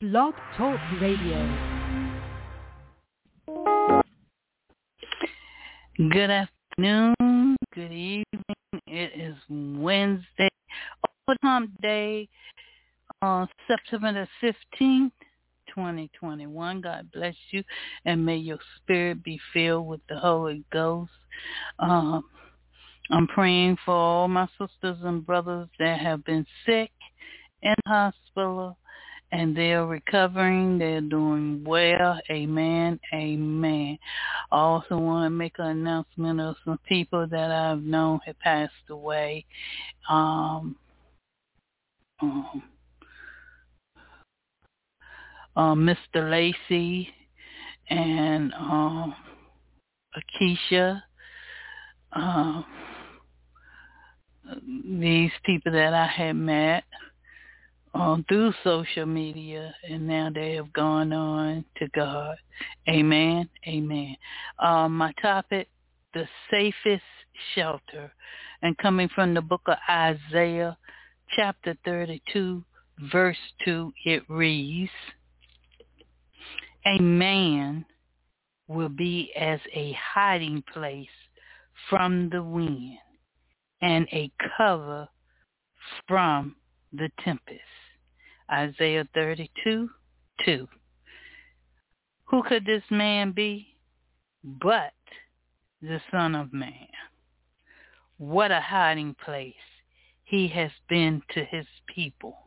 Blog Talk Radio. Good afternoon, good evening. It is Wednesday, Over Hump Day, on September the 15th, 2021. God bless you, and may your spirit be filled with the Holy Ghost. I'm praying for all my sisters and brothers that have been sick in the hospital, and they are recovering. They're doing well. Amen. Amen. I also want to make an announcement of some people that I've known have passed away. Mr. Lacey and Akeisha. These people that I had met through social media, and now they have gone on to God. Amen. Amen. My topic, the safest shelter, and coming from the book of Isaiah, chapter 32, verse 2, it reads, "A man will be as a hiding place from the wind and a cover from the tempest." Isaiah 32, 2. Who could this man be but the Son of Man? What a hiding place he has been to his people.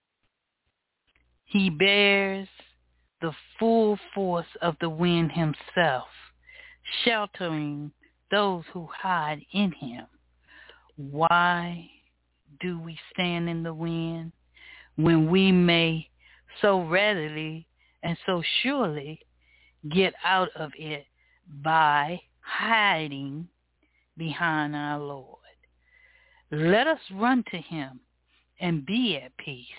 He bears the full force of the wind himself, sheltering those who hide in him. Why do we stand in the wind when we may so readily and so surely get out of it by hiding behind our Lord? Let us run to him and be at peace.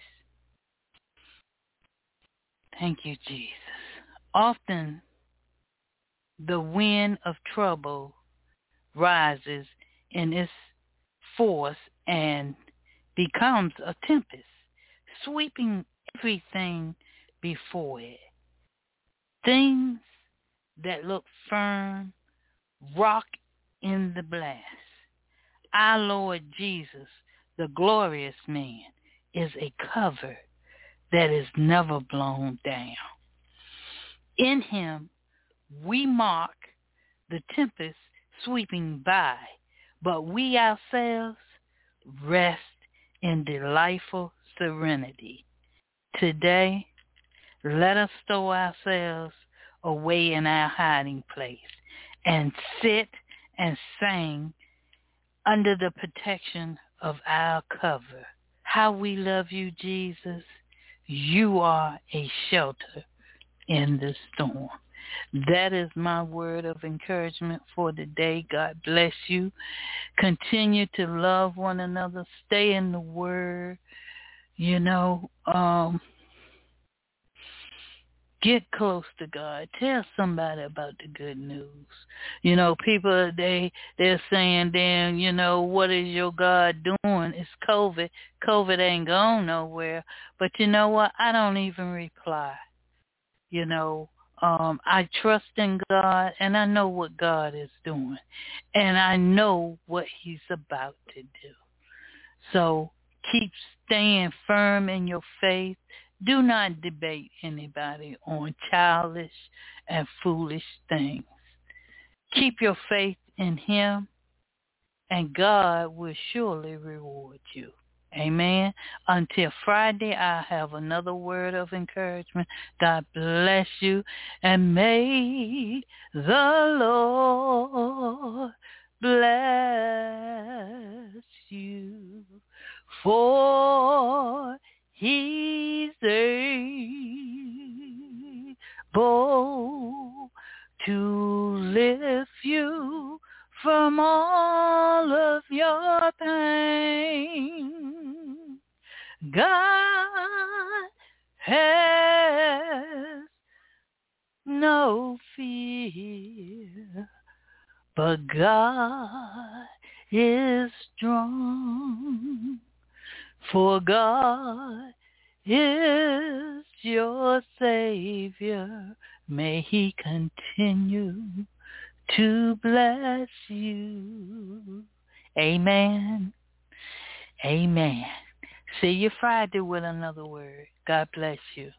Thank you, Jesus. Often the wind of trouble rises in its force and becomes a tempest, sweeping everything before it. Things that look firm rock in the blast. Our Lord Jesus, the glorious man, is a cover that is never blown down. In him, we mark the tempest sweeping by, but we ourselves rest in delightful serenity. Today, let us stow ourselves away in our hiding place and sit and sing under the protection of our cover. How we love you, Jesus. You are a shelter in the storm. That is my word of encouragement for the day. God bless you. Continue to love one another. Stay in the word. Get close to God. Tell somebody about the good news. People, they're saying, then, what is your God doing? It's COVID. COVID ain't going nowhere. But you know what? I don't even reply. I trust in God, and I know what God is doing. And I know what he's about to do. So keep staying firm in your faith. Do not debate anybody on childish and foolish things. Keep your faith in him, and God will surely reward you. Amen. Until Friday, I'll have another word of encouragement. God bless you, and may the Lord bless you, for he's able to lift you from all of your pain. God has no fear, but God is strong, for God is your Savior. May he continue to bless you. Amen. Amen. See you Friday with another word. God bless you.